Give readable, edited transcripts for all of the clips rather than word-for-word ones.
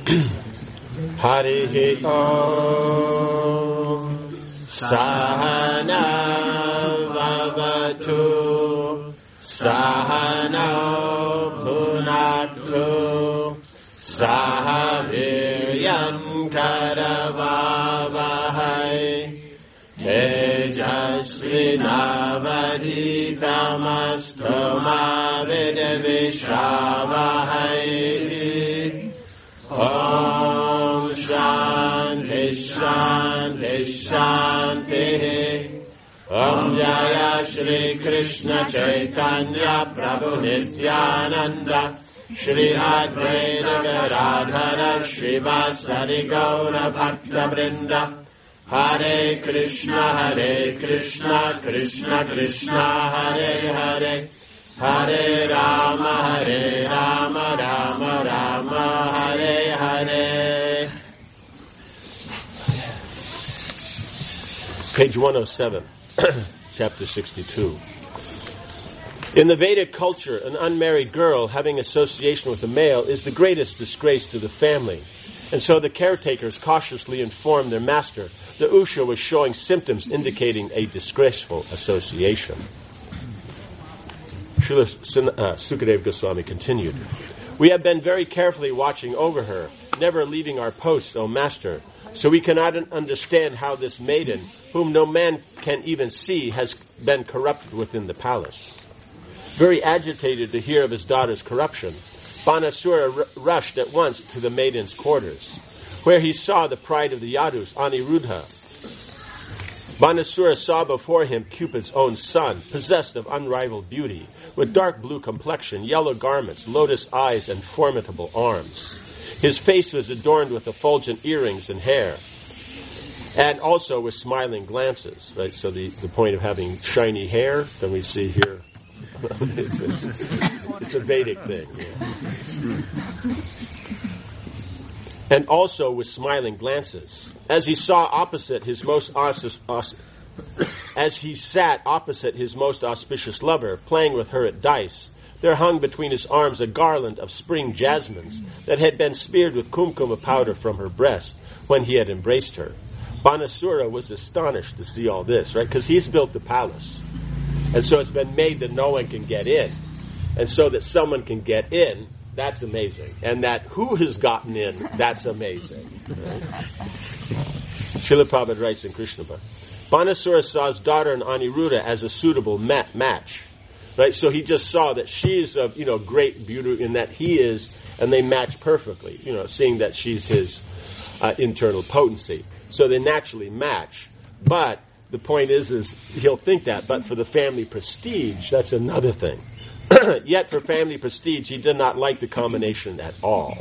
Harihi Om Sahana Vavatu Sahana Bhunaktu Sahaviryam Karavavahai Tejasvinavaditamastu Mavidvishavahai Om Shanti Shanti Shanti Om Jaya Shri Krishna Chaitanya Prabhu Nityananda Shri Advaita Gadadhara Srivasadi Gaura Bhakta Vrinda Hare Krishna Krishna Krishna Hare Hare Hare Rama Rama Rama Hare Hare. Page 107, chapter 62. In the Vedic culture, an unmarried girl having association with a male is the greatest disgrace to the family. And so the caretakers cautiously informed their master that Usha was showing symptoms indicating a disgraceful association. Srila Sukadeva Goswami continued, "We have been very carefully watching over her, never leaving our posts, O Master, so we cannot understand how this maiden, whom no man can even see, has been corrupted within the palace." Very agitated to hear of his daughter's corruption, Banasura rushed at once to the maiden's quarters, where he saw the pride of the Yadus, Aniruddha. Banasura saw before him Cupid's own son, possessed of unrivaled beauty, with dark blue complexion, yellow garments, lotus eyes, and formidable arms. His face was adorned with effulgent earrings and hair, and also with smiling glances. Right. So the point of having shiny hair, then we see here. It's a Vedic thing. Yeah. And also with smiling glances. As he sat opposite his most auspicious lover, playing with her at dice, there hung between his arms a garland of spring jasmines that had been smeared with kumkuma powder from her breast when he had embraced her. Banasura was astonished to see all this, right? Because he's built the palace. And so it's been made that no one can get in. And so that someone can get in, that's amazing. And that who has gotten in, that's amazing. Right? Srila Prabhupada writes in Krishna Bhakti, Banasura saw his daughter in Aniruddha as a suitable match. Right? So he just saw that she's of great beauty in that he is, and they match perfectly, seeing that she's his internal potency. So they naturally match. But the point is he'll think that, but for the family prestige, that's another thing. Yet for family prestige, he did not like the combination at all.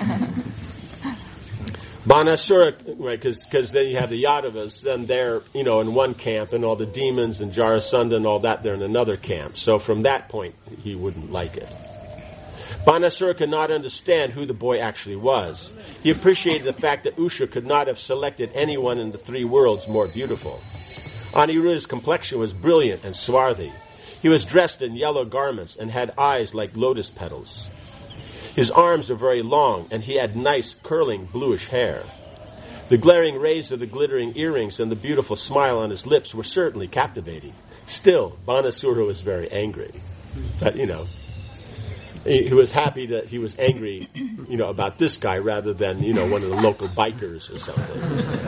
Banasura, right, because then you have the Yadavas, then they're, in one camp, and all the demons and Jarasandha and all that, they're in another camp. So from that point, he wouldn't like it. Banasura could not understand who the boy actually was. He appreciated the fact that Usha could not have selected anyone in the three worlds more beautiful. Aniruddha's complexion was brilliant and swarthy. He was dressed in yellow garments and had eyes like lotus petals. His arms were very long, and he had nice, curling, bluish hair. The glaring rays of the glittering earrings and the beautiful smile on his lips were certainly captivating. Still, Banasura was very angry. But, he was happy that he was angry, about this guy rather than, one of the local bikers or something.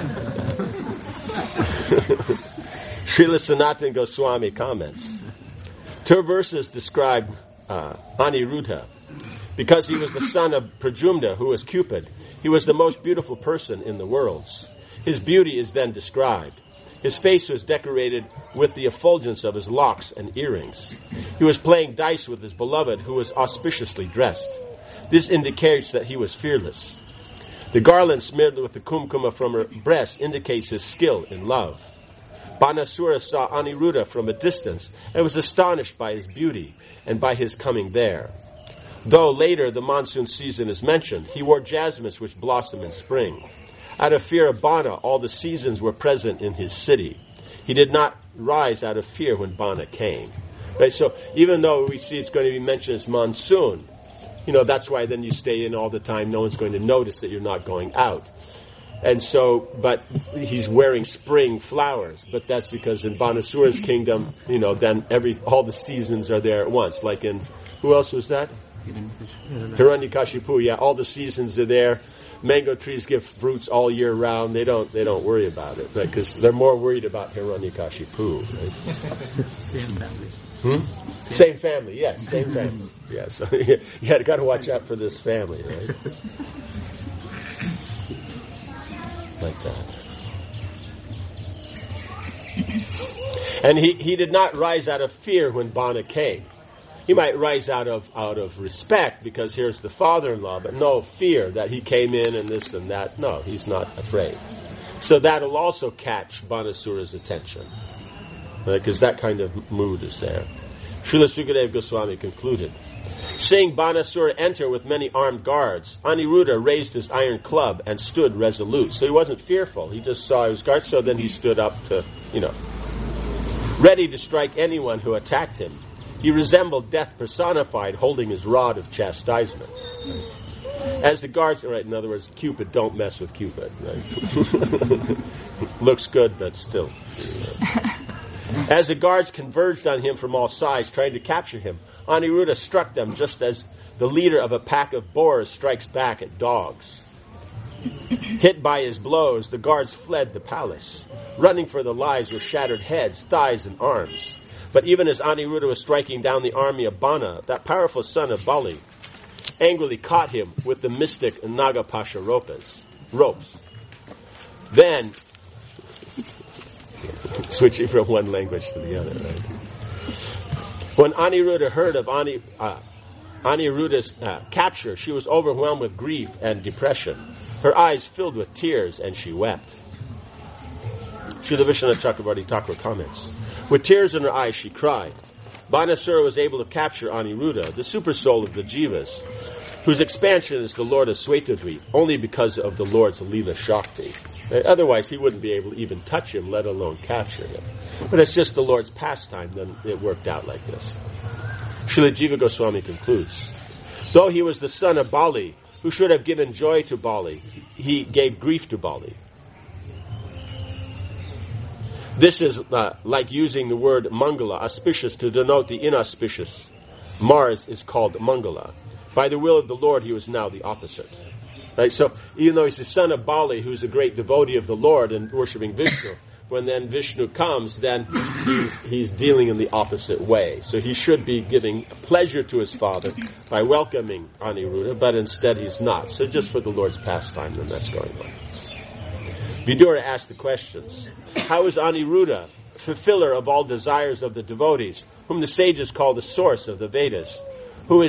Srila Sanatana Goswami comments, 2 verses describe Aniruddha. Because he was the son of Pradyumna, who was Cupid, he was the most beautiful person in the worlds. His beauty is then described. His face was decorated with the effulgence of his locks and earrings. He was playing dice with his beloved, who was auspiciously dressed. This indicates that he was fearless. The garland smeared with the kumkuma from her breast indicates his skill in love. Banasura saw Aniruddha from a distance and was astonished by his beauty and by his coming there. Though later the monsoon season is mentioned, he wore jasmines which blossom in spring. Out of fear of Bana, all the seasons were present in his city. He did not rise out of fear when Bana came. Right, so even though we see it's going to be mentioned as monsoon, That's why then you stay in all the time. No one's going to notice that you're not going out. And so, but he's wearing spring flowers. But that's because in Banasura's kingdom, then all the seasons are there at once. Like in, who else was that? Hiranyakashipu. Yeah, all the seasons are there. Mango trees give fruits all year round. They don't worry about it, right? Because they're more worried about Hiranyakashipu. Right? Same family. Same family, yes, same family. Yeah, so you got to watch out for this family, right? Like that. And he did not rise out of fear when Bana came. He might rise out of respect because here's the father-in-law, but no fear that he came in and this and that. No, he's not afraid. So that'll also catch Banasura's attention, because that kind of mood is there. Srila Sukadeva Goswami concluded, seeing Banasura enter with many armed guards, Aniruddha raised his iron club and stood resolute. So he wasn't fearful. He just saw his guards, so then he stood up to, ready to strike anyone who attacked him. He resembled death personified, holding his rod of chastisement. As the guards, right, in other words, Cupid, don't mess with Cupid. Right? Looks good, but still. As the guards converged on him from all sides, trying to capture him, Aniruddha struck them just as the leader of a pack of boars strikes back at dogs. Hit by his blows, the guards fled the palace, running for their lives with shattered heads, thighs, and arms. But even as Aniruddha was striking down the army of Bana, that powerful son of Bali angrily caught him with the mystic Nagapasha ropes. Then, switching from one language to the other, right? When Aniruddha heard of Aniruddha's capture, she was overwhelmed with grief and depression. Her eyes filled with tears, and she wept. Srila Vishwanath Chakravarti Thakur comments, with tears in her eyes, she cried. Banasura was able to capture Aniruddha, the super soul of the Jivas, whose expansion is the Lord of Svetadvip, only because of the Lord's Leela Shakti. Otherwise, he wouldn't be able to even touch him, let alone capture him. But it's just the Lord's pastime, then it worked out like this. Srila Jiva Goswami concludes, though he was the son of Bali, who should have given joy to Bali, he gave grief to Bali. This is like using the word Mangala, auspicious, to denote the inauspicious. Mars is called Mangala. By the will of the Lord, he was now the opposite. Right? So, even though he's the son of Bali, who's a great devotee of the Lord and worshipping Vishnu, when then Vishnu comes, then he's dealing in the opposite way. So he should be giving pleasure to his father by welcoming Aniruddha, but instead he's not. So just for the Lord's pastime, then that's going on. Vidura asked the questions. How is Aniruddha, fulfiller of all desires of the devotees, whom the sages call the source of the Vedas, who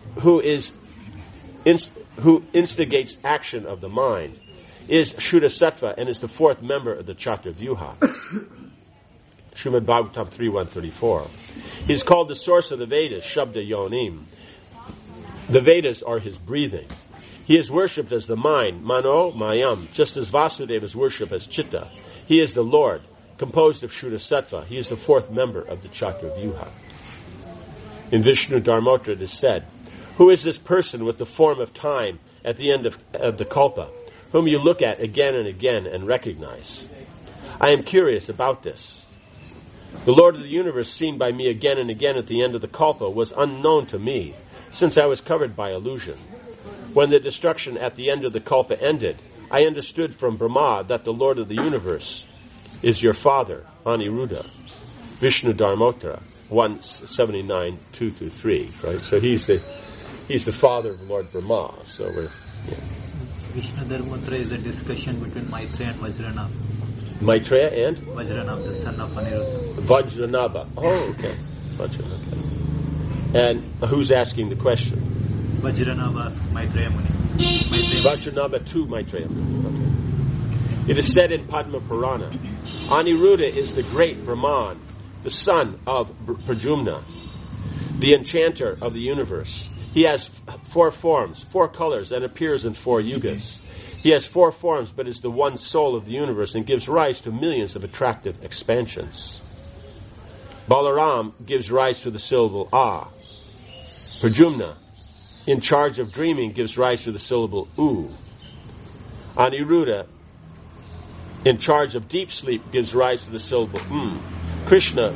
instigates action of the mind, is Shuddha-sattva and is the fourth member of the Chaturvyuha. Srimad Bhagavatam 3.134. He is called the source of the Vedas, Shabda Yonim. The Vedas are his breathing. He is worshipped as the mind, Mano Mayam, just as Vasudeva is worshipped as Chitta. He is the Lord, composed of Shuddha-sattva. He is the fourth member of the Chaturvyuha. In Vishnu Dharmottara it is said, who is this person with the form of time at the end of the kalpa, whom you look at again and again and recognize? I am curious about this. The Lord of the universe seen by me again and again at the end of the kalpa was unknown to me, since I was covered by illusion. When the destruction at the end of the kalpa ended, I understood from Brahma that the Lord of the universe is your father, Aniruddha. Vishnu Dharmottara 179, 2-3. Right? So he's the father of Lord Brahma. So we're Vishnu Dharmottara is a discussion between Maitreya and Vajranabha. Maitreya and Vajranabha, the son of Aniruddha. Vajranabha. Oh, okay. Vajranabha. Okay. And who's asking the question? Vajranabha asked Maitreya Muni. Vajranabha to Maitreya Muni. Okay. It is said in Padma Purana, Aniruddha is the great Brahman, the son of Pradyumna, the enchanter of the universe. He has 4 forms, 4 colors, and appears in 4 yugas. He has 4 forms, but is the one soul of the universe and gives rise to millions of attractive expansions. Balaram gives rise to the syllable A. Pradyumna in charge of dreaming, gives rise to the syllable U. Aniruddha, in charge of deep sleep, gives rise to the syllable Krishna,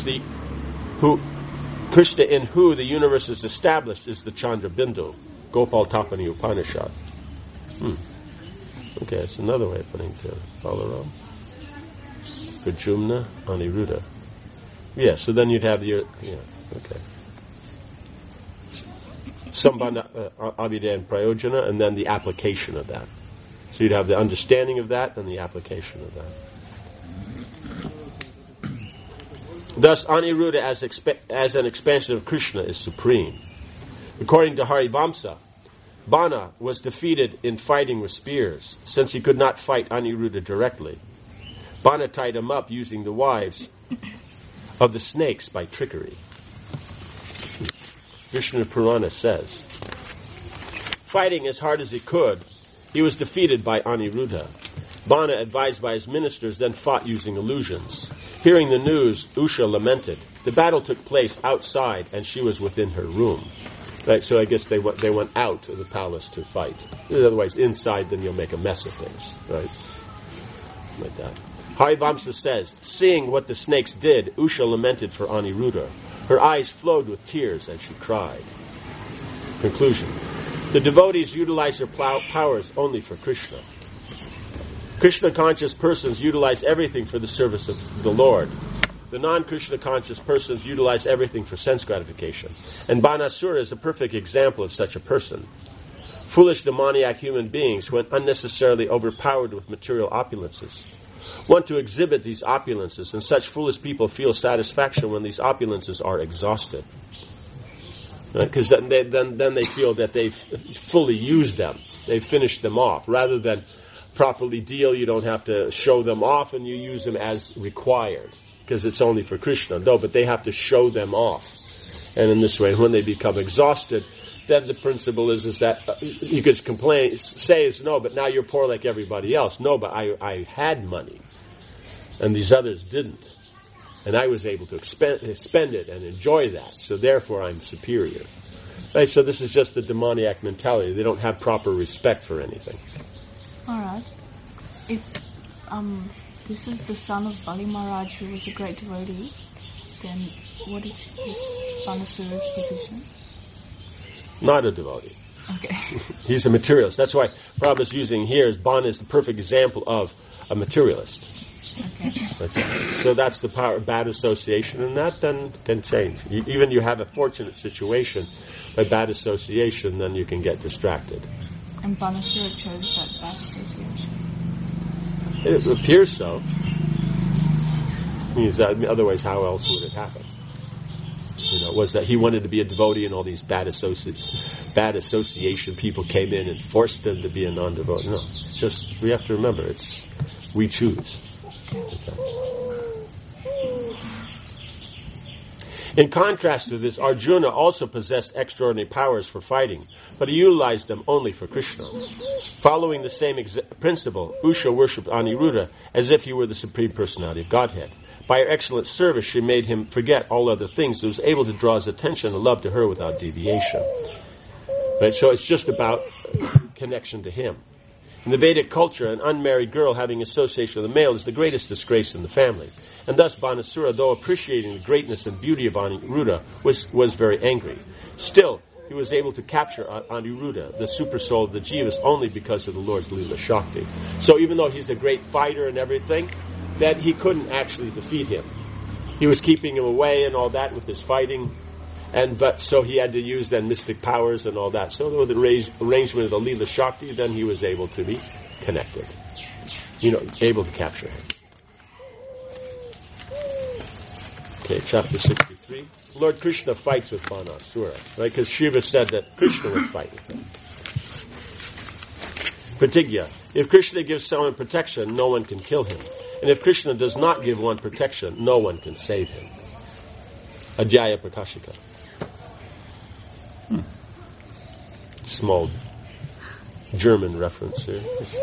Krishna in who the universe is established, is the Chandra Bindu. Gopal Tapani Upanishad. Okay, that's another way of putting it together. Balaram, Prajumna, Aniruddha. Yeah, so then you'd have okay. Sambandha, Abhida and Prayojana, and then the application of that. So you'd have the understanding of that and the application of that. Thus, Aniruddha as an expansion of Krishna is supreme. According to Harivamsa, Bana was defeated in fighting with spears, since he could not fight Aniruddha directly. Bana tied him up using the wives of the snakes by trickery. Vishnu Purana says, fighting as hard as he could, he was defeated by Aniruddha. Bana, advised by his ministers, then fought using illusions. Hearing the news, Usha lamented. The battle took place outside, and she was within her room. Right, so I guess they went out of the palace to fight. Otherwise, inside, then you'll make a mess of things, right? Like that. Harivamsa says, seeing what the snakes did, Usha lamented for Aniruddha. Her eyes flowed with tears as she cried. Conclusion. The devotees utilize their powers only for Krishna. Krishna-conscious persons utilize everything for the service of the Lord. The non-Krishna-conscious persons utilize everything for sense gratification. And Banasura is a perfect example of such a person. Foolish demoniac human beings, when unnecessarily overpowered with material opulences, want to exhibit these opulences, and such foolish people feel satisfaction when these opulences are exhausted. Because then they feel that they've fully used them. They've finished them off. Rather than properly deal, you don't have to show them off, and you use them as required, because it's only for Krishna. No, but they have to show them off. And in this way, when they become exhausted, then the principle is that you could say, no, but now you're poor like everybody else. No, but I had money, and these others didn't. And I was able to spend it and enjoy that, so therefore I'm superior. Right, so this is just the demoniac mentality. They don't have proper respect for anything. All right. If this is the son of Bali Maharaj, who was a great devotee, then what is his Banasura's position? Not a devotee. Okay. He's a materialist. That's why Prabhupada is using here as Bana is the perfect example of a materialist. Okay. So that's the power of bad association, and that then can change. Even you have a fortunate situation by bad association, then you can get distracted. And Banasura chose that bad association. It appears so. Otherwise, how else would it happen? Was that he wanted to be a devotee, and all these bad association people came in and forced him to be a non-devotee? No, it's just we have to remember we choose. Okay. In contrast to this, Arjuna also possessed extraordinary powers for fighting, but he utilized them only for Krishna. Following the same principle, Usha worshipped Aniruddha as if he were the Supreme Personality of Godhead. By her excellent service, she made him forget all other things, and was able to draw his attention and love to her without deviation. Right? So it's just about connection to him. In the Vedic culture, an unmarried girl having association with a male is the greatest disgrace in the family. And thus Banasura, though appreciating the greatness and beauty of Aniruddha, was very angry. Still, he was able to capture Aniruddha, the super soul of the Jivas, only because of the Lord's Leela Shakti. So even though he's a great fighter and everything, that he couldn't actually defeat him. He was keeping him away and all that with his fighting. But so he had to use then mystic powers and all that. So with the arrangement of the Leela Shakti, then he was able to be connected. Able to capture him. Okay, chapter 63. Lord Krishna fights with Banasura, right? Because Shiva said that Krishna would fight with him. Pratigya. If Krishna gives someone protection, no one can kill him. And if Krishna does not give one protection, no one can save him. Adhyaya Prakashika. Small German reference here.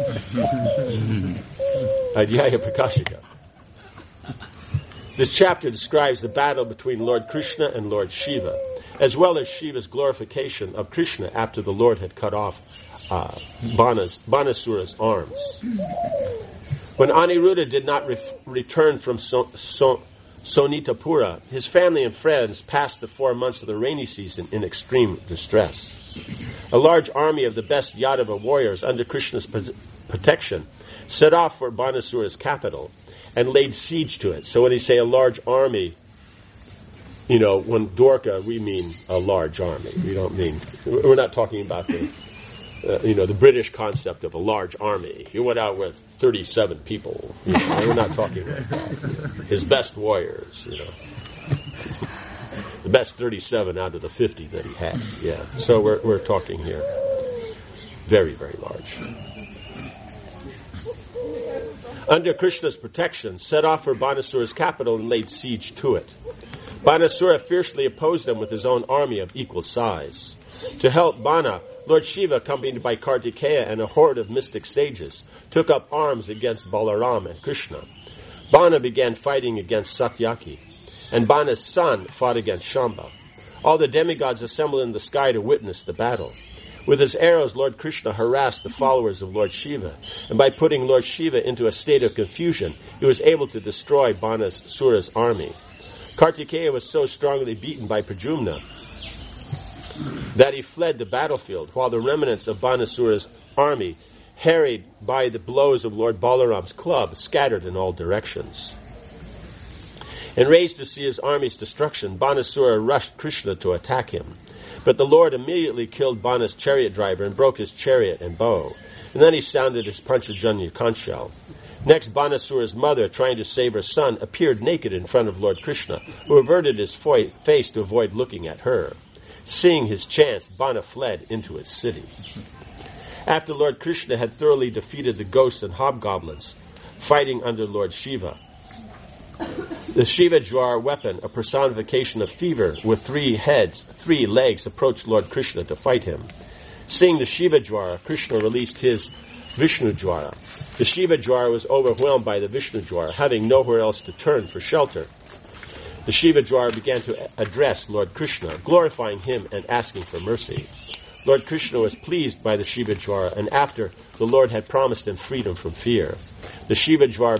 Adhyaya Prakashika. This chapter describes the battle between Lord Krishna and Lord Shiva. as well as Shiva's glorification of Krishna after the Lord had cut off Banasura's arms. When Aniruddha did not return from Sonitapura, his family and friends passed the 4 months of the rainy season in extreme distress. A large army of the best Yadava warriors under Krishna's protection set off for Banasura's capital and laid siege to it. So when you say a large army, when Dwarka, we mean a large army. We're not talking about the British concept of a large army. He went out with 37 people. We're not talking about that. His best warriors, the best 37 out of the 50 that he had. Yeah. So we're talking here very, very large. Under Krishna's protection, set off for Banasura's capital and laid siege to it. Banasura fiercely opposed them with his own army of equal size. To help Bana, Lord Shiva, accompanied by Kartikeya and a horde of mystic sages, took up arms against Balaram and Krishna. Bana began fighting against Satyaki, and Bana's son fought against Shamba. All the demigods assembled in the sky to witness the battle. With his arrows, Lord Krishna harassed the followers of Lord Shiva, and by putting Lord Shiva into a state of confusion, he was able to destroy Banasura's army. Kartikeya was so strongly beaten by Pradyumna that he fled the battlefield, while the remnants of Banasura's army, harried by the blows of Lord Balaram's club, scattered in all directions. Enraged to see his army's destruction, Banasura rushed Krishna to attack him. But the Lord immediately killed Bana's chariot driver and broke his chariot and bow. And then he sounded his Panchajanya conch shell. Next, Banasura's mother, trying to save her son, appeared naked in front of Lord Krishna, who averted his face to avoid looking at her. Seeing his chance, Bana fled into his city. After Lord Krishna had thoroughly defeated the ghosts and hobgoblins, fighting under Lord Shiva, the Shiva Jwar weapon, a personification of fever with 3 heads, 3 legs, approached Lord Krishna to fight him. Seeing the Shiva Jwara, Krishna released his Vishnu Jwara. The Shiva Jwara was overwhelmed by the Vishnu Jwara, having nowhere else to turn for shelter. The Shiva Jwara began to address Lord Krishna, glorifying him and asking for mercy. Lord Krishna was pleased by the Shiva Jwara, and after the Lord had promised him freedom from fear, the Shiva Jwara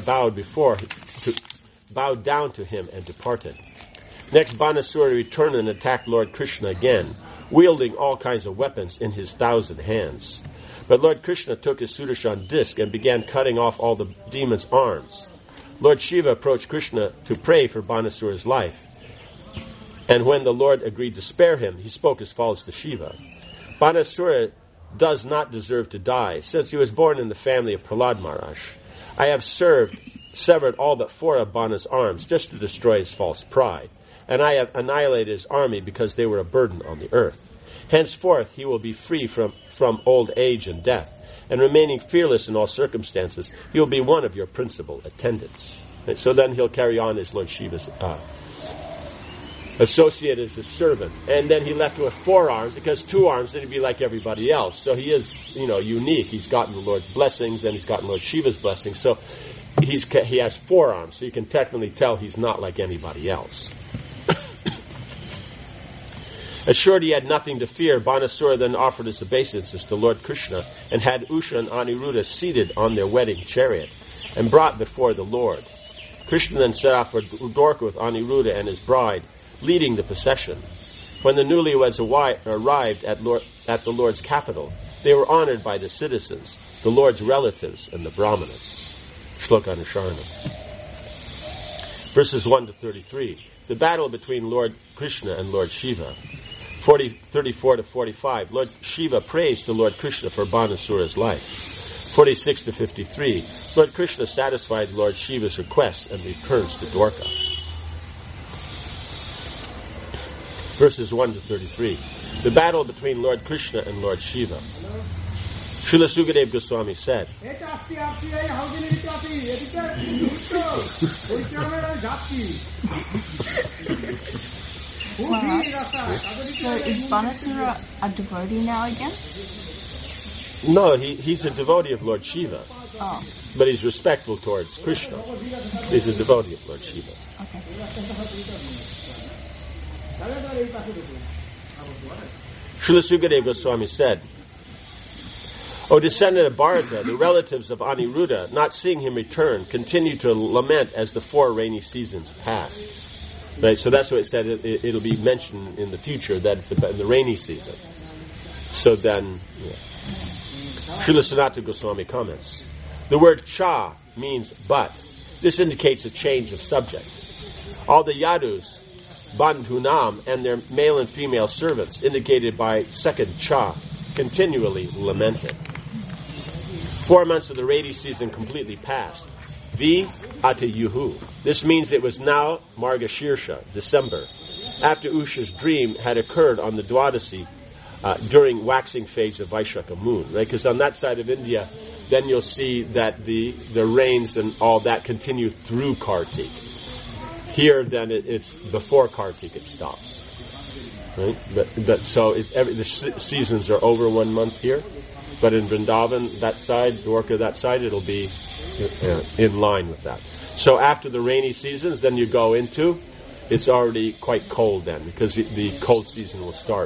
bowed down to him and departed. Next, Banasura returned and attacked Lord Krishna again, wielding all kinds of weapons in his 1,000 hands. But Lord Krishna took his Sudarshan disc and began cutting off all the demons' arms. Lord Shiva approached Krishna to pray for Banasura's life, and when the Lord agreed to spare him, he spoke as follows to Shiva. Banasura does not deserve to die, since he was born in the family of Prahlad Maharaj. I have severed all but 4 of Bana's arms just to destroy his false pride, and I have annihilated his army because they were a burden on the earth. Henceforth he will be free from old age and death, and remaining fearless in all circumstances, he will be one of your principal attendants. And so then he'll carry on as Lord Shiva's associate as his servant. And then he left with 4 arms, because 2 arms, then he'd be like everybody else. So he is, unique. He's gotten the Lord's blessings, and he's gotten Lord Shiva's blessings. So he has 4 arms, so you can technically tell he's not like anybody else. Assured he had nothing to fear, Banasura then offered his obeisances to Lord Krishna and had Usha and Aniruddha seated on their wedding chariot and brought before the Lord. Krishna then set off for Dwarka with Aniruddha and his bride, leading the procession. When the newlyweds arrived at the Lord's capital, they were honored by the citizens, the Lord's relatives, and the Brahmanas. Shloka Anusharanam. Verses 1 to 33. The battle between Lord Krishna and Lord Shiva. 34 to 45. Lord Shiva prays to Lord Krishna for Banasura's life. 46 to 53. Lord Krishna satisfied Lord Shiva's request and returns to Dwarka. Verses 1 to 33. The battle between Lord Krishna and Lord Shiva. Srila Sukadeva Goswami said, Wow. So is Banasura a devotee now again? No, he's a devotee of Lord Shiva. Oh. But he's respectful towards Krishna. He's a devotee of Lord Shiva. Okay. Srila Sukadeva Goswami said, O descendant of Bharata, the relatives of Aniruddha, not seeing him return, continued to lament as the 4 rainy seasons passed. Right, so that's what it said. It'll be mentioned in the future that it's about in the rainy season. So then, Srila Sanatana Goswami comments, the word cha means but. This indicates a change of subject. All the yadus, bandhunam, and their male and female servants, indicated by second cha, continually lamented. 4 months of the rainy season completely passed. V. Atayuhu. This means it was now Margashirsha, December, after Usha's dream had occurred on the Dwadasi during waxing phase of Vaishaka moon. Right? Because on that side of India, then you'll see that the rains and all that continue through Kartik. Here, then, it's before Kartik it stops. Right? But so the seasons are over 1 month here. But in Vrindavan, that side, Dwarka, that side, it'll be in line with that. So after the rainy seasons, then you go into, it's already quite cold then, because the cold season will start.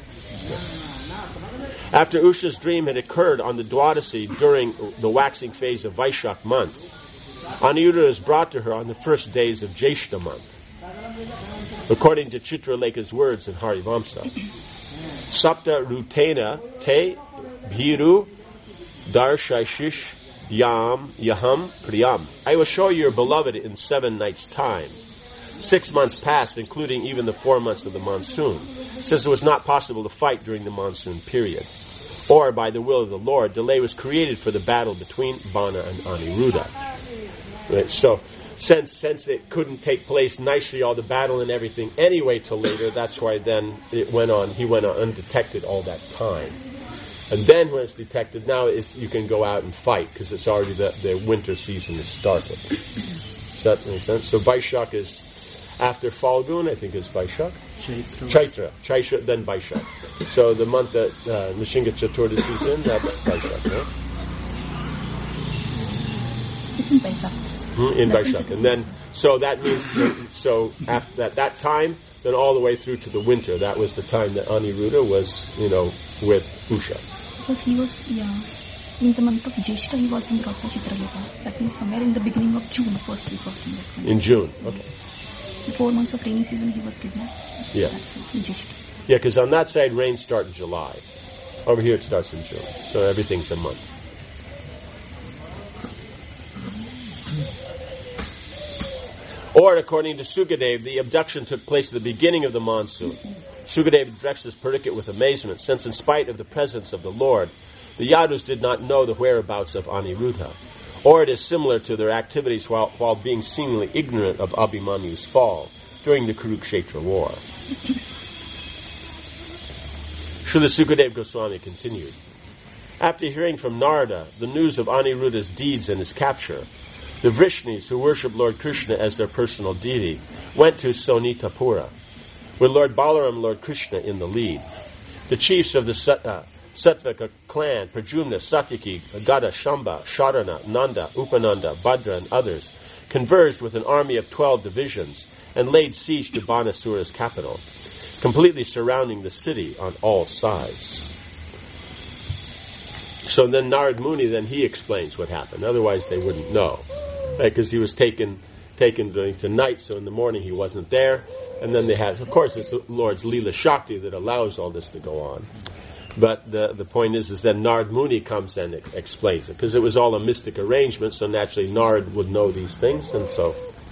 After Usha's dream had occurred on the Dwadasi during the waxing phase of Vaishak month, Aniruddha is brought to her on the first days of Jeshta month. According to Chitraleka's words in Harivamsa, Sapta Rutena te Bhiru Darshashish Yaham Priyam. I will show you your beloved in 7 nights' time. 6 months passed, including even the 4 months of the monsoon, since it was not possible to fight during the monsoon period. Or, by the will of the Lord, delay was created for the battle between Bana and Aniruddha. Right, so, since it couldn't take place nicely, all the battle and everything anyway till later, that's why then he went on undetected all that time. And then when it's detected, now you can go out and fight, because it's already the winter season has started. Does that make sense? So Vaishak is after Falgun, I think it's Vaishak. Chaitra, then Vaishak. So the month that Nishinga Chaturdasi is in, that's Vaishak, right? It's in Vaishak. In Vaishak. And then, so that means, so after that time, then all the way through to the winter, that was the time that Aniruddha was, with Usha. Because he was, in the month of Jeshta, he was in Rata Chitraleka. That means somewhere in the beginning of June, the first week of June. In June, okay. The 4 months of rainy season, he was kidnapped. Yeah. That's in Jeshta. Yeah, because on that side, rains start in July. Over here, it starts in June. So everything's a month. Or, according to Sukadeva, the abduction took place at the beginning of the monsoon. Sukadeva addresses Parikshit with amazement, since in spite of the presence of the Lord, the Yadus did not know the whereabouts of Aniruddha. Or it is similar to their activities while being seemingly ignorant of Abhimanyu's fall during the Kurukshetra war. Srila Sukadeva Goswami continued. After hearing from Narada the news of Aniruddha's deeds and his capture, the Vrishnis, who worship Lord Krishna as their personal deity, went to Sonitapura, with Lord Balaram and Lord Krishna in the lead. The chiefs of the Satvika clan, Prajumna, Satyaki, Gada, Shamba, Sharana, Nanda, Upananda, Bhadra, and others, converged with an army of 12 divisions and laid siege to Banasura's capital, completely surrounding the city on all sides. So then Narad Muni, then he explains what happened. Otherwise they wouldn't know. Right? Because he was taken during the night, so in the morning he wasn't there. And then they had, of course, it's the Lord's Leela Shakti that allows all this to go on. But the point is that Narad Muni comes and explains it. Because it was all a mystic arrangement, so naturally Narad would know these things, and so...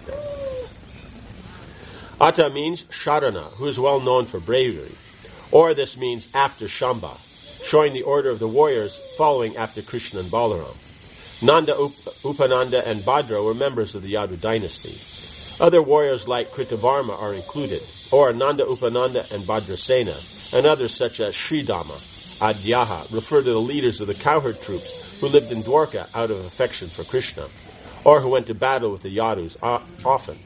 Ata means Sharana, who is well known for bravery. Or this means after Shamba, showing the order of the warriors following after Krishna and Balaram. Nanda, Upananda, and Bhadra were members of the Yadu dynasty. Other warriors like Kritavarma are included, or Nanda, Upananda, and Bhadrasena, and others such as Sridama, Adyaha, refer to the leaders of the cowherd troops who lived in Dwarka out of affection for Krishna, or who went to battle with the Yadus often.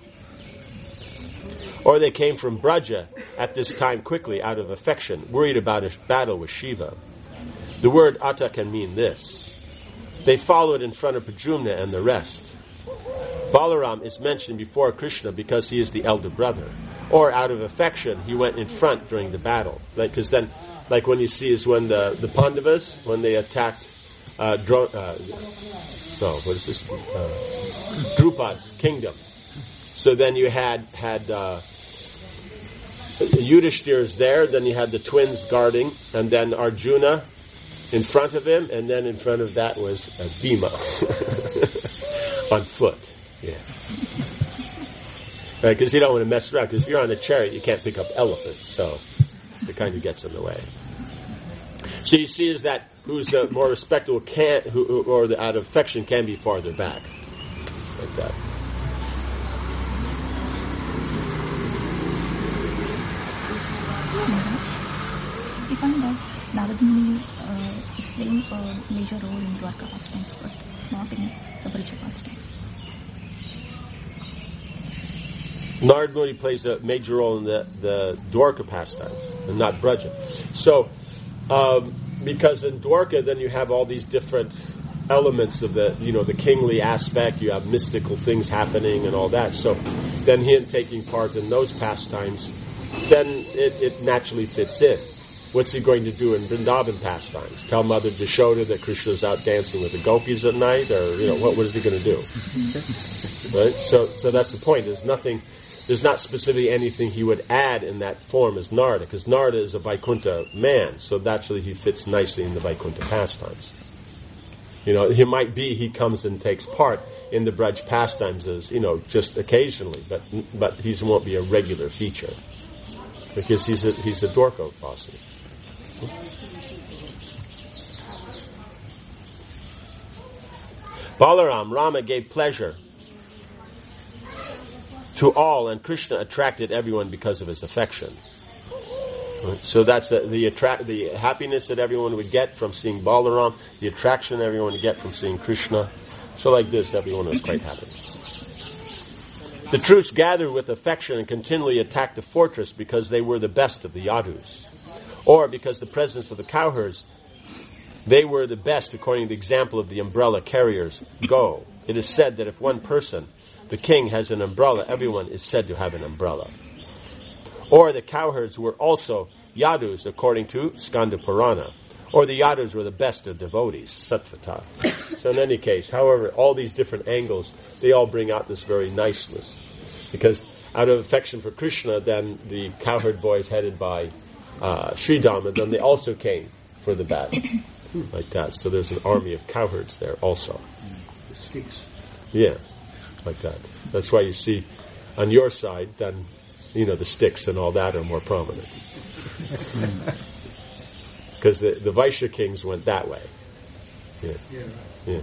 Or they came from Braja at this time quickly out of affection, worried about a battle with Shiva. The word Ata can mean this. They followed in front of Prajumna and the rest. Balaram is mentioned before Krishna because he is the elder brother. Or out of affection, he went in front during the battle. Because then, like when you see is when the Pandavas, when they attacked Drupad's kingdom. So then you had Yudhishthir's there, then you had the twins guarding, and then Arjuna in front of him, and then in front of that was Bhima on foot. Yeah. Right, because you don't want to mess around, because if you're on a chariot, you can't pick up elephants, so it kind of gets in the way. So you see is that who's the more respectable or the out of affection can be farther back. Like that. We find that Narada Muni is playing a major role in Dwarka pastimes, but not in the Brija pastimes. Narada Muni plays a major role in the Dwarka pastimes, and not Braja. So, because in Dwarka, then you have all these different elements of the kingly aspect. You have mystical things happening and all that. So, then him taking part in those pastimes, then it naturally fits in. What's he going to do in Vrindavan pastimes? Tell Mother Jashoda that Krishna's out dancing with the gopis at night, or what is he going to do? Right. So that's the point. There's not specifically anything he would add in that form as Narada, because Narada is a Vaikuntha man, so naturally he fits nicely in the Vaikuntha pastimes. He comes and takes part in the Braj pastimes as, just occasionally, but he won't be a regular feature, because he's a Dwarka Vasi. Balaram, Rama gave pleasure to all, and Krishna attracted everyone because of his affection. So that's the happiness that everyone would get from seeing Balaram, the attraction everyone would get from seeing Krishna. So like this, everyone was quite happy. The troops gathered with affection and continually attacked the fortress because they were the best of the Yadus, or because the presence of the cowherds, they were the best according to the example of the umbrella carriers go. It is said that if one person, the king, has an umbrella, everyone is said to have an umbrella. Or the cowherds were also Yadus according to Skanda Purana. Or the Yadus were the best of devotees, Sattvata. So in any case, however, all these different angles, they all bring out this very niceness. Because out of affection for Krishna, then the cowherd boys headed by Sridhama, then they also came for the battle. Like that. So there's an army of cowherds there also. The sticks. Yeah, like that. That's why you see on your side, then, the sticks and all that are more prominent. Because the Vaishya kings went that way. Yeah.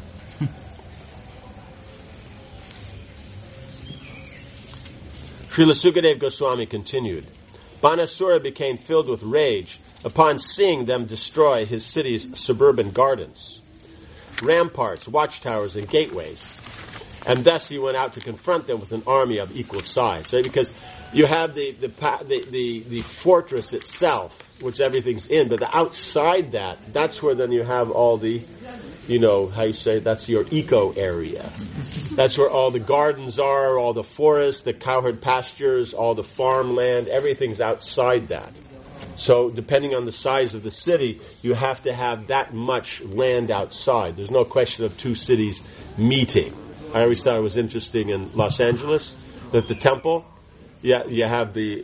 Srila Sukadev Goswami continued. Banasura became filled with rage upon seeing them destroy his city's suburban gardens, ramparts, watchtowers, and gateways. And thus he went out to confront them with an army of equal size. Right? Because you have the fortress itself, which everything's in, but outside that's where then you have all the, that's your eco area. That's where all the gardens are, all the forests, the cowherd pastures, all the farmland, everything's outside that. So depending on the size of the city, you have to have that much land outside. There's no question of two cities meeting. I always thought it was interesting in Los Angeles that the temple, you have the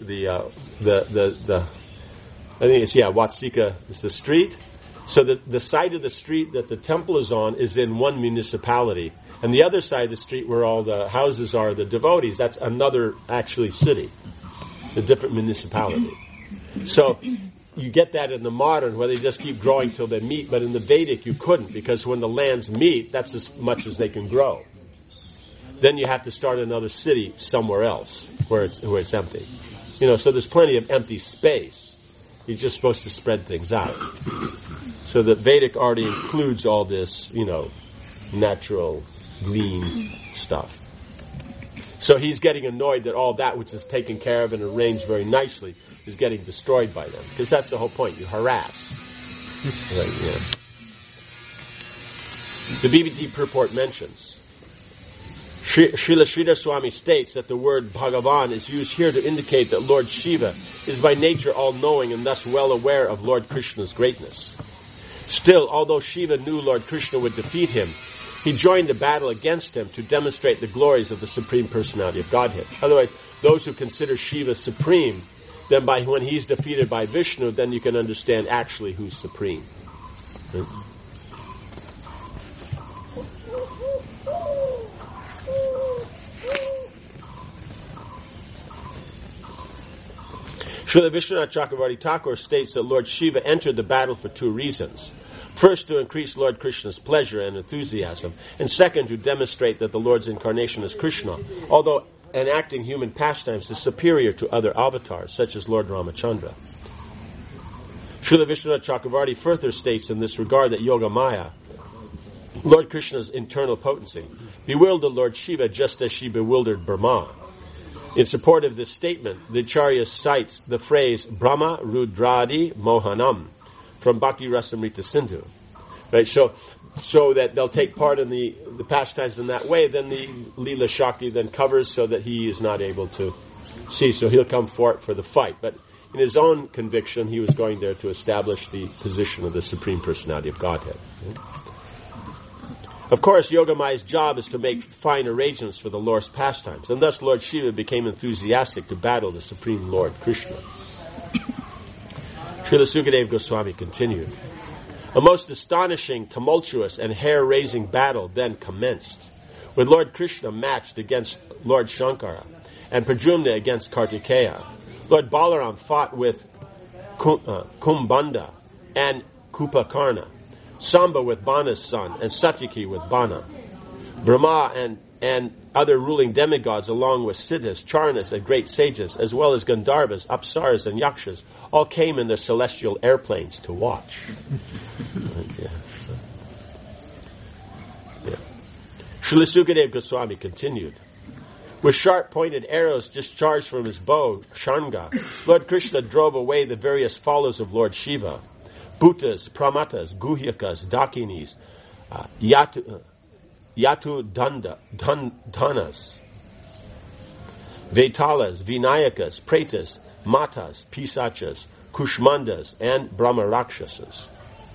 I think it's Watsika is the street. So the side of the street that the temple is on is in one municipality, and the other side of the street where all the houses are, the devotees, that's another actually city, a different municipality. So you get that in the modern where they just keep growing till they meet, but in the Vedic you couldn't, because when the lands meet, that's as much as they can grow. Then you have to start another city somewhere else where it's empty. So there's plenty of empty space. You're just supposed to spread things out. So the Vedic already includes all this, natural, green stuff. So he's getting annoyed that all that which is taken care of and arranged very nicely is getting destroyed by them. Because that's the whole point. You harass. Right, yeah. The BBT purport mentions, Srila Sridhar Swami states that the word Bhagavan is used here to indicate that Lord Shiva is by nature all-knowing and thus well aware of Lord Krishna's greatness. Still, although Shiva knew Lord Krishna would defeat him, he joined the battle against him to demonstrate the glories of the Supreme Personality of Godhead. Otherwise, those who consider Shiva supreme, then when he's defeated by Vishnu, then you can understand actually who's supreme. Right? Srila Vishwanath Chakravarti Thakur states that Lord Shiva entered the battle for two reasons. First, to increase Lord Krishna's pleasure and enthusiasm, and second, to demonstrate that the Lord's incarnation is Krishna, although enacting human pastimes is superior to other avatars, such as Lord Ramachandra. Srila Vishwanath Chakravarti further states in this regard that Yoga Maya, Lord Krishna's internal potency, bewildered Lord Shiva just as she bewildered Brahma. In support of this statement, the Acharya cites the phrase Brahma Rudradi Mohanam from Bhakti Rasamrita Sindhu. Right, so that they'll take part in the pastimes in that way, then the Leela Shakti then covers so that he is not able to see, so he'll come forth for the fight. But in his own conviction, he was going there to establish the position of the Supreme Personality of Godhead. Right? Of course, Yogamaya's job is to make fine arrangements for the Lord's pastimes, and thus Lord Shiva became enthusiastic to battle the Supreme Lord Krishna. Srila Sukadeva Goswami continued. A most astonishing, tumultuous, and hair-raising battle then commenced, with Lord Krishna matched against Lord Shankara, and Pradyumna against Kartikeya. Lord Balaram fought with Kumbanda and Kupakarna, Samba with Bana's son, and Satyaki with Bana. Brahma and other ruling demigods, along with Siddhas, Charnas, and great sages, as well as Gandharvas, Apsaras, and Yakshas, all came in their celestial airplanes to watch. Srila Sukadeva Goswami continued. With sharp-pointed arrows discharged from his bow, Shanga, Lord Krishna drove away the various follows of Lord Shiva. Bhutas, Pramatas, Guhyakas, Dakinis, Yatu Dhanas, Vetalas, Vinayakas, Pretas, Matas, Pisachas, Kushmandas, and Brahmarakshasas.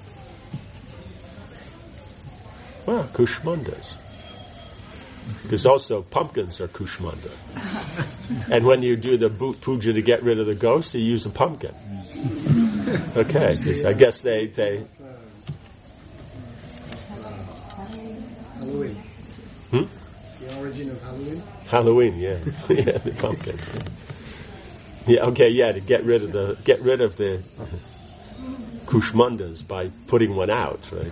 Well, Kushmandas. Because also pumpkins are Kushmanda. And when you do the puja to get rid of the ghost, you use a pumpkin. Okay, because I guess they Halloween. The origin of Halloween? Halloween, yeah. Yeah, the pumpkins. Yeah, okay, yeah, to get rid of the Kushmandas by putting one out, right?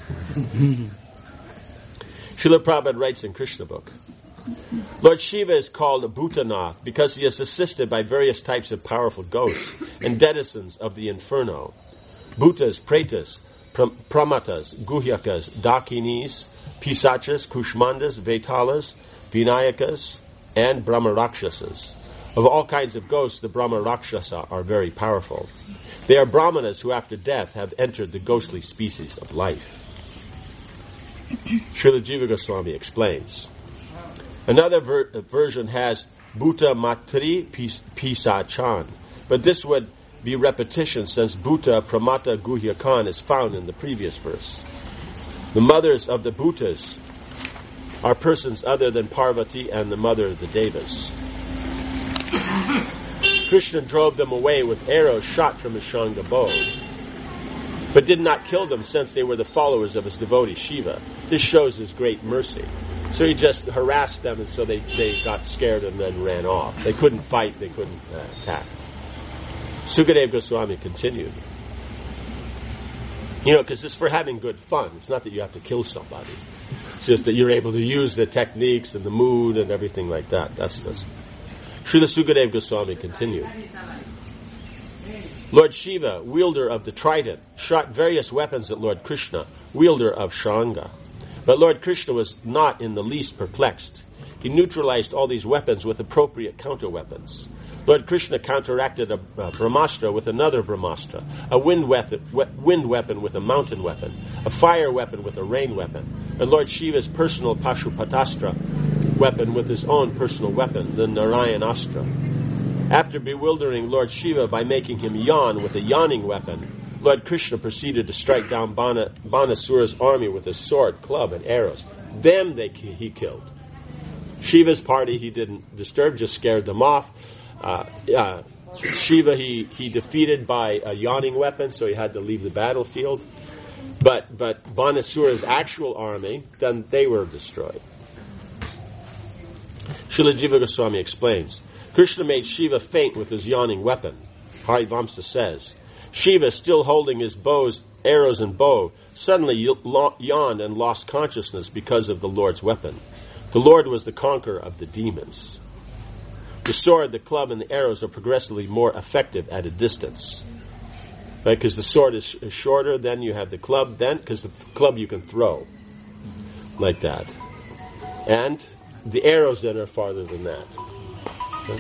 Srila Prabhupada writes in Krishna book, Lord Shiva is called Bhutanath because he is assisted by various types of powerful ghosts and denizens of the inferno. Bhutas, Pretas, Pramatas, Guhyakas, Dakinis, Pisachas, Kushmandas, Vetalas, Vinayakas, and Brahmarakshasas. Of all kinds of ghosts, the Brahmarakshasa are very powerful. They are brahmanas who after death have entered the ghostly species of life. Srila Jiva Goswami explains. Another version has Bhuta Matri Pisachan, but this would be repetition since Bhuta Pramata Guhyakan is found in the previous verse. The mothers of the Bhutas are persons other than Parvati and the mother of the Devas. Krishna drove them away with arrows shot from his Shanga bow, but did not kill them since they were the followers of his devotee Shiva. This shows his great mercy. So he just harassed them, and so they got scared and then ran off. They couldn't fight, they couldn't attack. Sukadeva Goswami continued. Because it's for having good fun. It's not that you have to kill somebody. It's just that you're able to use the techniques and the mood and everything like that. That's Srila Sukadeva Goswami continued. Lord Shiva, wielder of the trident, shot various weapons at Lord Krishna, wielder of Sharanga. But Lord Krishna was not in the least perplexed. He neutralized all these weapons with appropriate counter-weapons. Lord Krishna counteracted a Brahmastra with another Brahmastra, a wind weapon with a mountain weapon, a fire weapon with a rain weapon, and Lord Shiva's personal Pashupatastra weapon with his own personal weapon, the Narayanastra. After bewildering Lord Shiva by making him yawn with a yawning weapon, Lord Krishna proceeded to strike down Banasura's army with his sword, club, and arrows. Them he killed. Shiva's party he didn't disturb, just scared them off. Shiva he defeated by a yawning weapon, so he had to leave the battlefield. But Banasura's actual army, then they were destroyed. Srila Jiva Goswami explains, Krishna made Shiva faint with his yawning weapon. Harivamsa says, Shiva, still holding his bows, arrows and bow, suddenly yawned and lost consciousness because of the Lord's weapon. The Lord was the conqueror of the demons. The sword, the club, and the arrows are progressively more effective at a distance. Right? Because the sword is shorter, then you have the club, then, because the club you can throw. Like that. And the arrows then are farther than that. Right?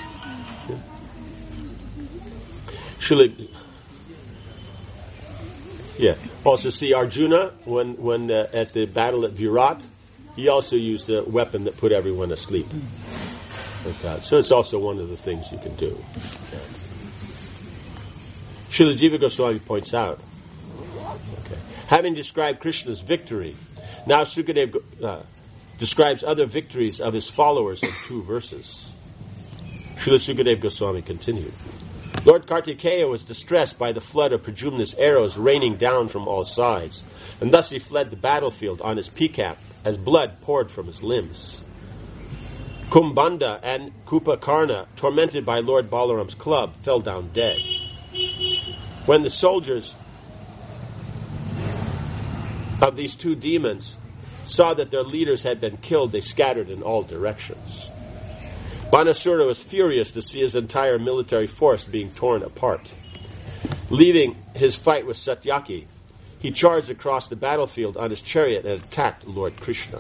Yeah. Also, see Arjuna when at the battle at Virat, he also used a weapon that put everyone asleep. Like that. So it's also one of the things you can do. Yeah. Srila Jiva Goswami points out, having described Krishna's victory, now Sukadeva describes other victories of his followers in 2 verses. Srila Sukadeva Goswami continued. Lord Kartikeya was distressed by the flood of Pradyumna's arrows raining down from all sides, and thus he fled the battlefield on his peacock as blood poured from his limbs. Kumbanda and Kupakarna, tormented by Lord Balaram's club, fell down dead. When the soldiers of these 2 demons saw that their leaders had been killed, they scattered in all directions. Banasura was furious to see his entire military force being torn apart. Leaving his fight with Satyaki, he charged across the battlefield on his chariot and attacked Lord Krishna.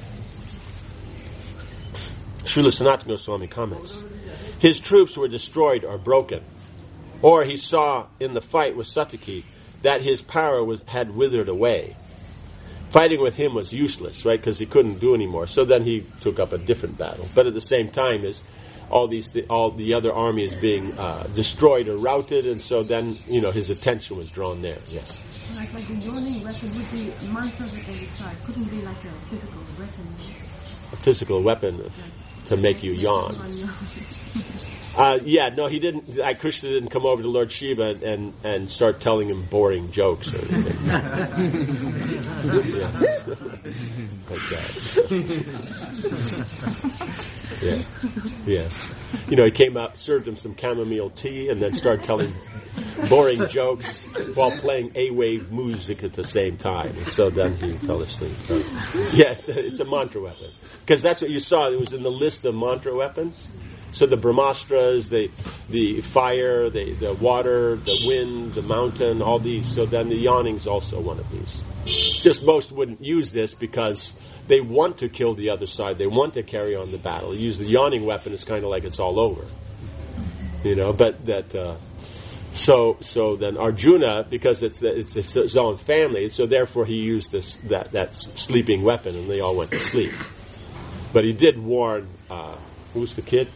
Srila Sanatana Goswami comments, his troops were destroyed or broken, or he saw in the fight with Satyaki that his power had withered away. Fighting with him was useless, right, because he couldn't do anymore. So then he took up a different battle. But at the same time, as all the other army is being destroyed or routed, and so then his attention was drawn there. Yes. Like the yawning weapon would be mantra that they decide. Couldn't be like a physical weapon. A physical weapon to make you yawn. He didn't. Krishna didn't come over to Lord Shiva and start telling him boring jokes or anything. Like that. Yeah. He came up, served him some chamomile tea, and then started telling boring jokes while playing A-wave music at the same time. And so then he fell asleep. It's a mantra weapon. Because that's what you saw. It was in the list of mantra weapons. So the Brahmastras, the fire, the water, the wind, the mountain, all these. So then the yawning's also one of these. Just most wouldn't use this because they want to kill the other side. They want to carry on the battle. Use the yawning weapon is kind of like it's all over. But that... So then Arjuna, because it's his own family, so therefore he used that sleeping weapon, and they all went to sleep. But he did warn, who's the kid?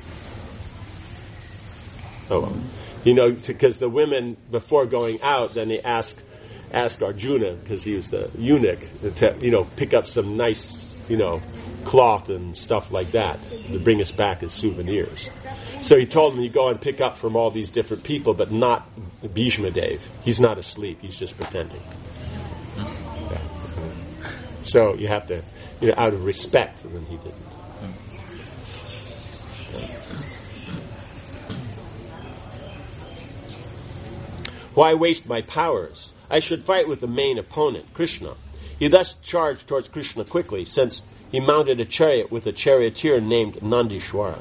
Because the women, before going out, then they ask Arjuna, because he was the eunuch, to pick up some nice cloth and stuff like that to bring us back as souvenirs. So he told him, you go and pick up from all these different people, but not Bhishma Dev. He's not asleep. He's just pretending. Okay. So you have to, out of respect, and then he didn't. Why waste my powers? I should fight with the main opponent, Krishna. He thus charged towards Krishna quickly, since he mounted a chariot with a charioteer named Nandishwara.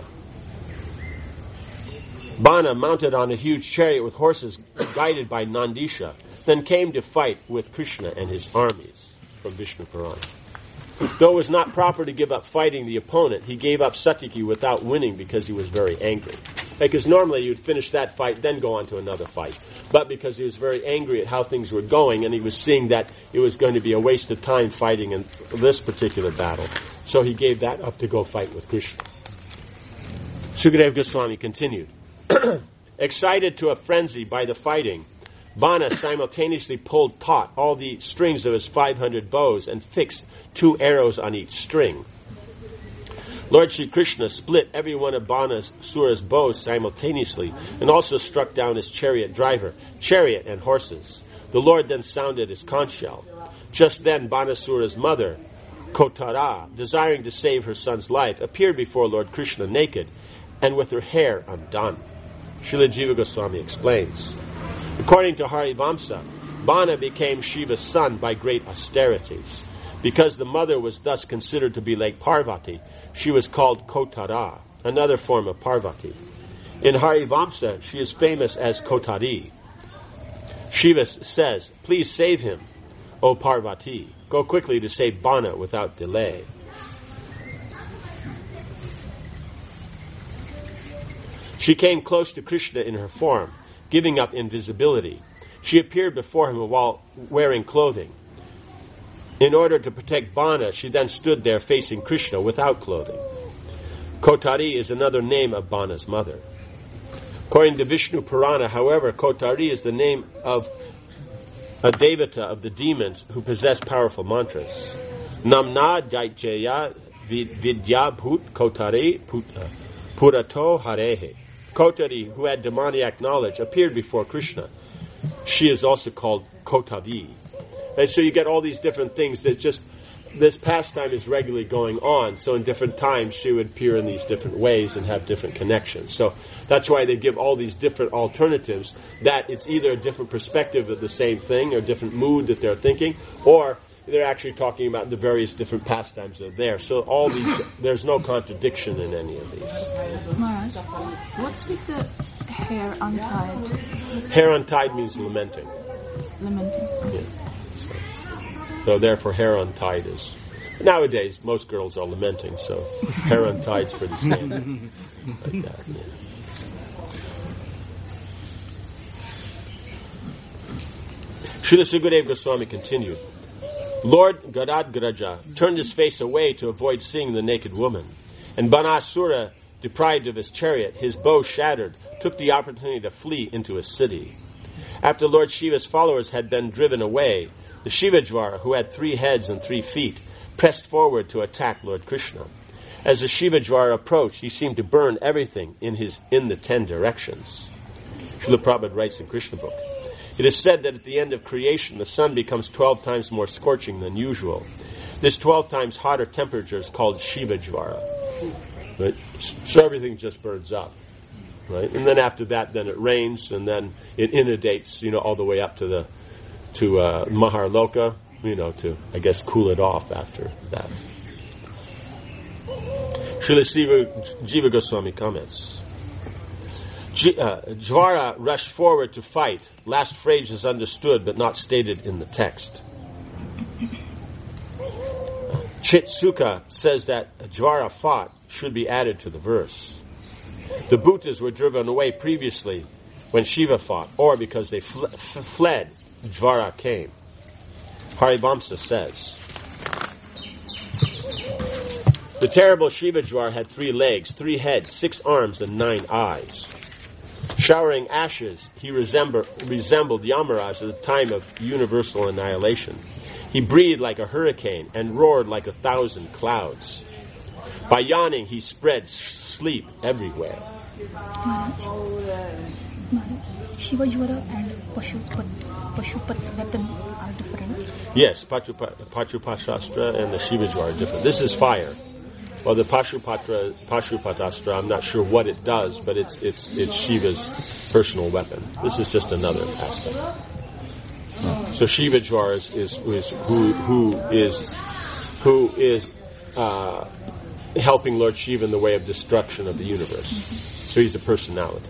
Bana, mounted on a huge chariot with horses guided by Nandisha, then came to fight with Krishna and his armies, from Vishnu Purana. Though it was not proper to give up fighting the opponent, he gave up Satyaki without winning because he was very angry. Because normally you'd finish that fight, then go on to another fight. But because he was very angry at how things were going, and he was seeing that it was going to be a waste of time fighting in this particular battle, so he gave that up to go fight with Krishna. Sukadeva Goswami continued. Excited to a frenzy by the fighting, Bana simultaneously pulled taut all the strings of his 500 bows and fixed 2 arrows on each string. Lord Sri Krishna split every one of Banasura's bows simultaneously and also struck down his chariot driver, chariot and horses. The Lord then sounded his conch shell. Just then Banasura's mother, Kotara, desiring to save her son's life, appeared before Lord Krishna naked and with her hair undone. Srila Jiva Goswami explains. According to Harivamsa, Bana became Shiva's son by great austerities. Because the mother was thus considered to be like Parvati, she was called Kotara, another form of Parvati. In Harivamsa, she is famous as Kotari. Shiva says, "Please save him, O Parvati. Go quickly to save Bana without delay." She came close to Krishna in her form, giving up invisibility. She appeared before him while wearing clothing. In order to protect Bana, she then stood there facing Krishna without clothing. Kotari is another name of Bana's mother. According to Vishnu Purana, however, Kotari is the name of a devata of the demons who possess powerful mantras. Namna Daitya Vidya Bhut Kotari Purato Harehe. Kotari, who had demoniac knowledge, appeared before Krishna. She is also called Kotavi. And so you get all these different things that just, this pastime is regularly going on. So in different times she would appear in these different ways and have different connections. So that's why they give all these different alternatives, that it's either a different perspective of the same thing or a different mood that they're thinking, or they're actually talking about the various different pastimes that are there. So all these, there's no contradiction in any of these. Maharaj, what's with the hair untied? Hair untied means lamenting. Lamenting. Yeah. So therefore hair untied is, nowadays most girls are lamenting, so hair untied is pretty standard. Like that, yeah. Srila Sukadeva Goswami continued. Lord Gadadgraja turned his face away to avoid seeing the naked woman, and Banasura, deprived of his chariot, his bow shattered, took the opportunity to flee into a city. After Lord Shiva's followers had been driven away, the Shivajvara, who had 3 heads and 3 feet, pressed forward to attack Lord Krishna. As the Shivajvara approached, he seemed to burn everything in the 10 directions. Srila Prabhupada writes in Krishna book, it is said that at the end of creation, the sun becomes 12 times more scorching than usual. This 12 times hotter temperature is called Shivajvara. Right? So everything just burns up. Right? And then after that, then it rains, and then it inundates, all the way up to Maharloka, to, I guess, cool it off after that. Srila Jiva Goswami comments. Jvara rushed forward to fight. Last phrase is understood but not stated in the text. Chitsuka says that Jvara fought should be added to the verse. The Bhutas were driven away previously when Shiva fought, or because they fled, Jvara came. Harivamsa says, the terrible Shivajvara had 3 legs, 3 heads, 6 arms, and 9 eyes. Showering ashes, he resembled Yamaraj at the time of universal annihilation. He breathed like a hurricane and roared like 1,000 clouds. By yawning, he spread sleep everywhere. Maharaj, Shivajvara and Pashupat weapon are different. Yes, Pachupashastra and the Shivajvara are different. This is fire. Well, the Pashupatastra, I'm not sure what it does, but it's Shiva's personal weapon. This is just another aspect. So Shivajvara is who is helping Lord Shiva in the way of destruction of the universe. So he's a personality.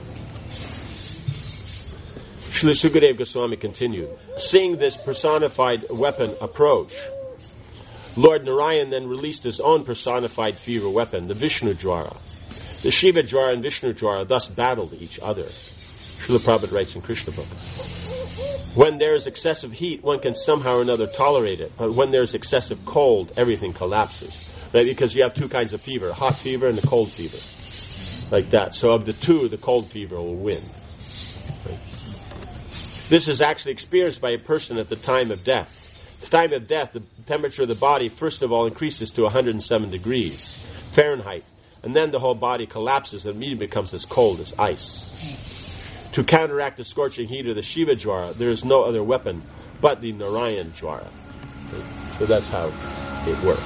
Srila Sukadeva Goswami continued, seeing this personified weapon approach, Lord Narayan then released his own personified fever weapon, the Vishnu Jvara. The Shiva Jwara and Vishnu Jwara thus battled each other. Srila Prabhupada writes in Krishna Book. When there is excessive heat, one can somehow or another tolerate it. But when there is excessive cold, everything collapses. Right? Because you have two kinds of fever, hot fever and the cold fever. Like that. So of the two, the cold fever will win. Right? This is actually experienced by a person at the time of death. At the time of death, the temperature of the body, first of all, increases to 107 degrees Fahrenheit. And then the whole body collapses and immediately becomes as cold as ice. To counteract the scorching heat of the Shiva Jwara, there is no other weapon but the Narayan Jwara. So that's how it works.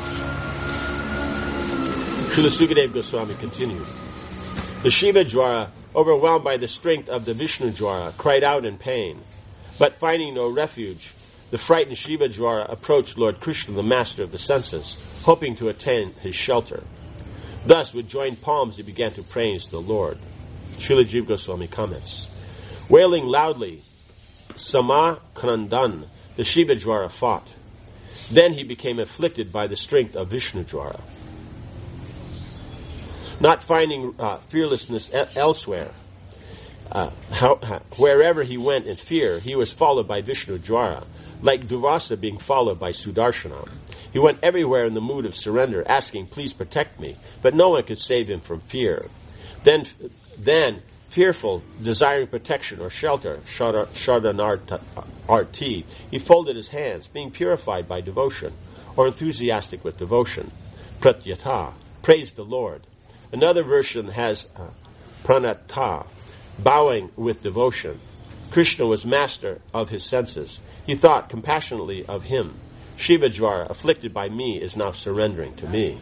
Srila Sukadeva Goswami continued. The Shiva Jwara, overwhelmed by the strength of the Vishnu Jwara, cried out in pain. But finding no refuge, the frightened Shiva Jwara approached Lord Krishna, the master of the senses, hoping to attain his shelter. Thus, with joined palms, he began to praise the Lord. Srila Jiva Goswami comments. Wailing loudly, Sama Krandan, the Shiva Jwara fought. Then he became afflicted by the strength of Vishnu Jwara. Not finding fearlessness elsewhere, wherever he went in fear, he was followed by Vishnu Jwara, like Durvasa being followed by Sudarshana. He went everywhere in the mood of surrender, asking, please protect me, but no one could save him from fear. Then fearful, desiring protection or shelter, Sharanarti, he folded his hands, being purified by devotion, or enthusiastic with devotion. Pratyata, praised the Lord. Another version has Pranata, bowing with devotion. Krishna was master of his senses. He thought compassionately of him. Shiva Jwara, afflicted by me, is now surrendering to me.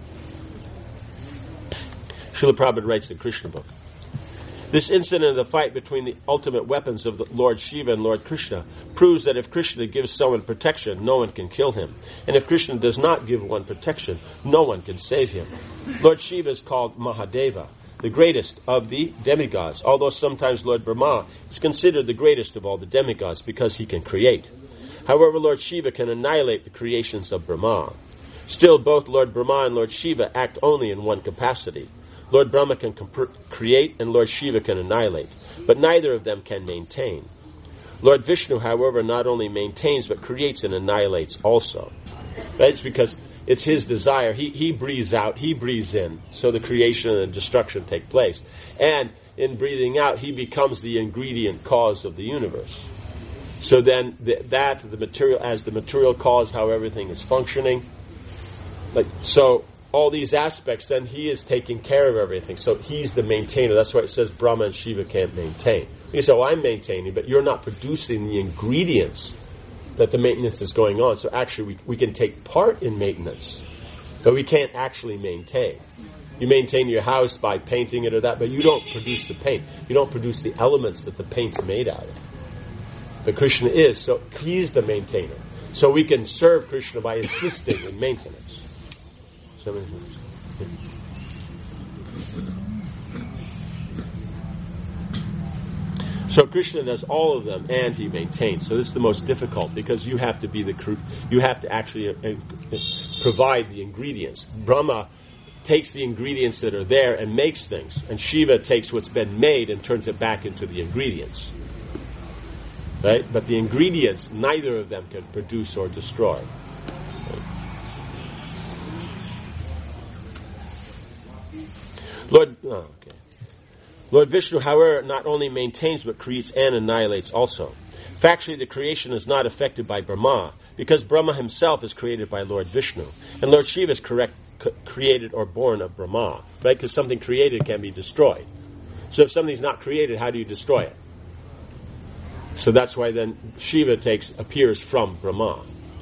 Srila Prabhupada writes in Krishna Book. This incident of the fight between the ultimate weapons of the Lord Shiva and Lord Krishna proves that if Krishna gives someone protection, no one can kill him. And if Krishna does not give one protection, no one can save him. Lord Shiva is called Mahadeva, the greatest of the demigods, although sometimes Lord Brahma is considered the greatest of all the demigods because he can create. However, Lord Shiva can annihilate the creations of Brahma. Still, both Lord Brahma and Lord Shiva act only in one capacity. Lord Brahma can create and Lord Shiva can annihilate, but neither of them can maintain. Lord Vishnu, however, not only maintains but creates and annihilates also. That's because it's his desire. He breathes out, he breathes in, so the creation and destruction take place. And in breathing out, he becomes the ingredient cause of the universe. So then the material cause, how everything is functioning. So all these aspects, then he is taking care of everything. So he's the maintainer. That's why it says Brahma and Shiva can't maintain. You say, well, I'm maintaining, but you're not producing the ingredients that the maintenance is going on. So actually we can take part in maintenance, but we can't actually maintain. You maintain your house by painting it or that, but you don't produce the paint. You don't produce the elements that the paint's made out of. But Krishna is, so he's the maintainer. So we can serve Krishna by assisting in maintenance. So Krishna does all of them, and he maintains. So this is the most difficult because you have to be you have to actually provide the ingredients. Brahma takes the ingredients that are there and makes things, and Shiva takes what's been made and turns it back into the ingredients. Right? But the ingredients, neither of them can produce or destroy. Lord Vishnu, however, not only maintains but creates and annihilates also. Factually, the creation is not affected by Brahma because Brahma himself is created by Lord Vishnu, and Lord Shiva is created or born of Brahma, right? Because something created can be destroyed. So if something's not created, how do you destroy it? So that's why then Shiva appears from Brahma.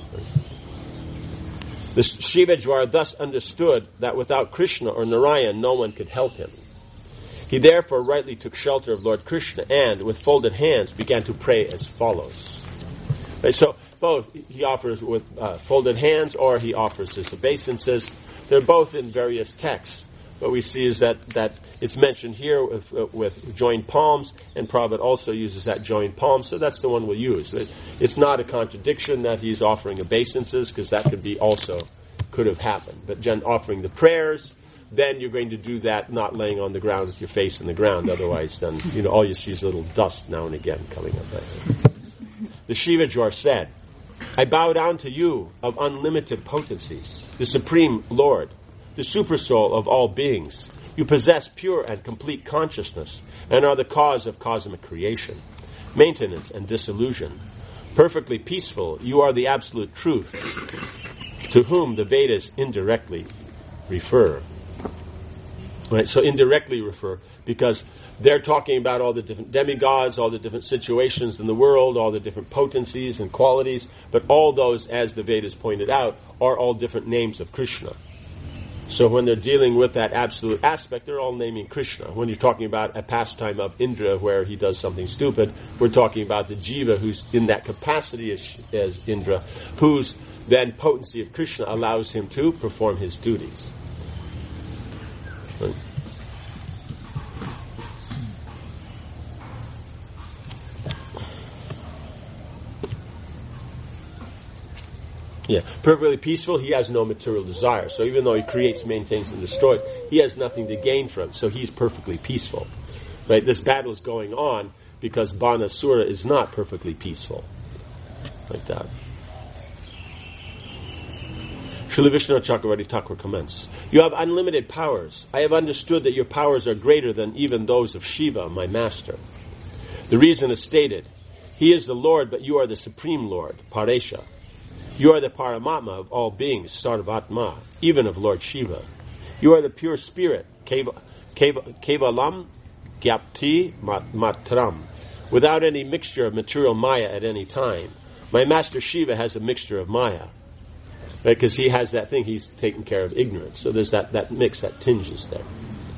The Shiva Jwara thus understood that without Krishna or Narayan, no one could help him. He therefore rightly took shelter of Lord Krishna and, with folded hands, began to pray as follows. Right, so both he offers with folded hands or he offers his obeisances. They're both in various texts. What we see is that it's mentioned here with joined palms, and Prabhupada also uses that joined palm, so that's the one we'll use. It's not a contradiction that he's offering obeisances, because that could have happened. But offering the prayers, then you're going to do that not laying on the ground with your face in the ground. Otherwise, then all you see is a little dust now and again coming up. The Shivajor said, I bow down to you of unlimited potencies, the Supreme Lord, the Supersoul of all beings. You possess pure and complete consciousness and are the cause of cosmic creation, maintenance and dissolution. Perfectly peaceful, you are the absolute truth, to whom the Vedas indirectly refer. Right? So indirectly refer because they're talking about all the different demigods, all the different situations in the world, all the different potencies and qualities, but all those, as the Vedas pointed out, are all different names of Krishna. So when they're dealing with that absolute aspect, they're all naming Krishna. When you're talking about a pastime of Indra where he does something stupid, we're talking about the jiva who's in that capacity as Indra, whose then potency of Krishna allows him to perform his duties. Right. Yeah, perfectly peaceful, he has no material desire. So even though he creates, maintains, and destroys, he has nothing to gain from it. So he's perfectly peaceful. Right? This battle is going on because Banasura is not perfectly peaceful. Like that. Srila Vishnu Chakravarti Thakur comments, you have unlimited powers. I have understood that your powers are greater than even those of Shiva, my master. The reason is stated. He is the Lord, but you are the Supreme Lord, Paresha. You are the Paramatma of all beings, Sarvatma, even of Lord Shiva. You are the pure spirit, Kevalam Gyapti Matram, without any mixture of material Maya at any time. My master Shiva has a mixture of Maya. Because he has that thing, he's taking care of ignorance. So there's that mix, that tinges there.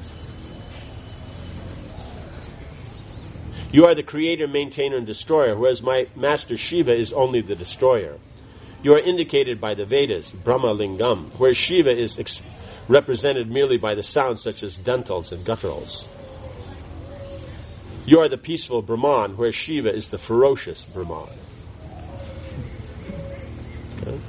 You are the creator, maintainer, and destroyer, whereas my master Shiva is only the destroyer. You are indicated by the Vedas, Brahma Lingam, where Shiva is represented merely by the sounds such as dentals and gutturals. You are the peaceful Brahman, where Shiva is the ferocious Brahman. Okay.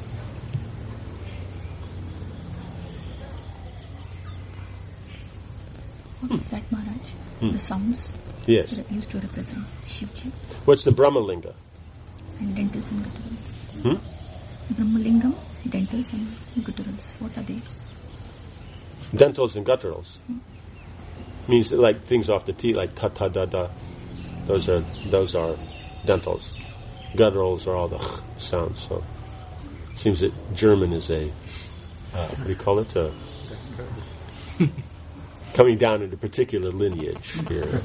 What is that, Maharaj? The sounds yes. that used to represent Shivji. What's the Brahmalingam? And dentals and gutturals. Brahmalingam, dentals and gutturals. What are they? Dentals and gutturals. Means like things off the teeth, like ta ta da da. Those are dentals. Gutturals are all the sounds. So it seems that German is a what do you call it? Coming down into particular lineage here.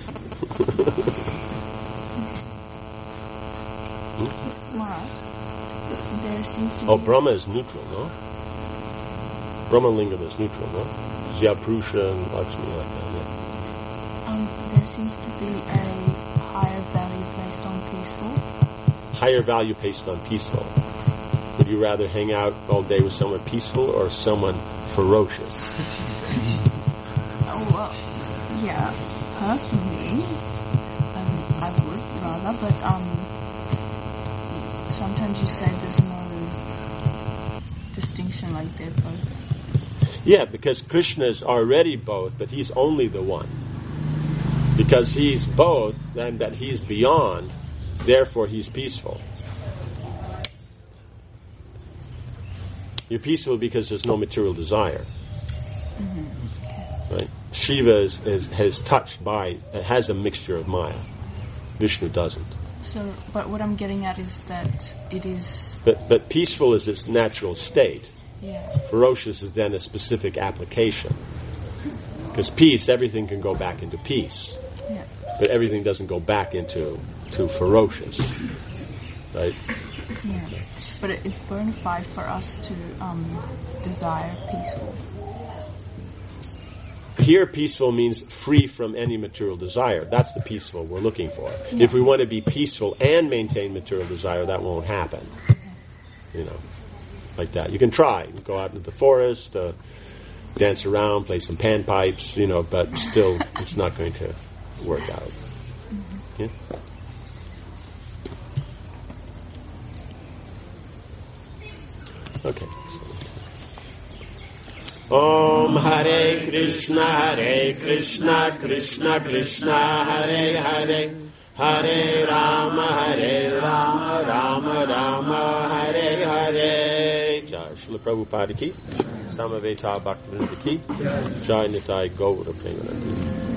There seems to be... Brahma is neutral, no? Brahmalingam is neutral, no? Jyaprusha and Lakshmi like that, yeah. There seems to be a higher value placed on peaceful. Higher value placed on peaceful. Would you rather hang out all day with someone peaceful or someone ferocious? Well, yeah, personally, I would rather, but sometimes you say there's no distinction, like they're both. Yeah, because Krishna is already both, but he's only the one. Because he's both, and that he's beyond, therefore he's peaceful. You're peaceful because there's no material desire. Right? Shiva has a mixture of Maya. Vishnu doesn't. So, but what I'm getting at is that it is... But peaceful is its natural state. Yeah. Ferocious is then a specific application. Because peace, everything can go back into peace. Yeah. But everything doesn't go back into ferocious. Right? Yeah. But it's bona fide for us to desire peaceful. Here, peaceful means free from any material desire. That's the peaceful we're looking for. Yeah. If we want to be peaceful and maintain material desire, that won't happen. Like that. You can try. You can go out into the forest, dance around, play some panpipes, but still, it's not going to work out. Yeah? Okay. Om Hare Krishna, Krishna Krishna, Hare Hare, Hare Rama, Rama Rama, Hare Hare. Jai Srila Prabhupada ki, Samaveta Bhaktivinoda ki, Jai Nitai Gaura Premanandi.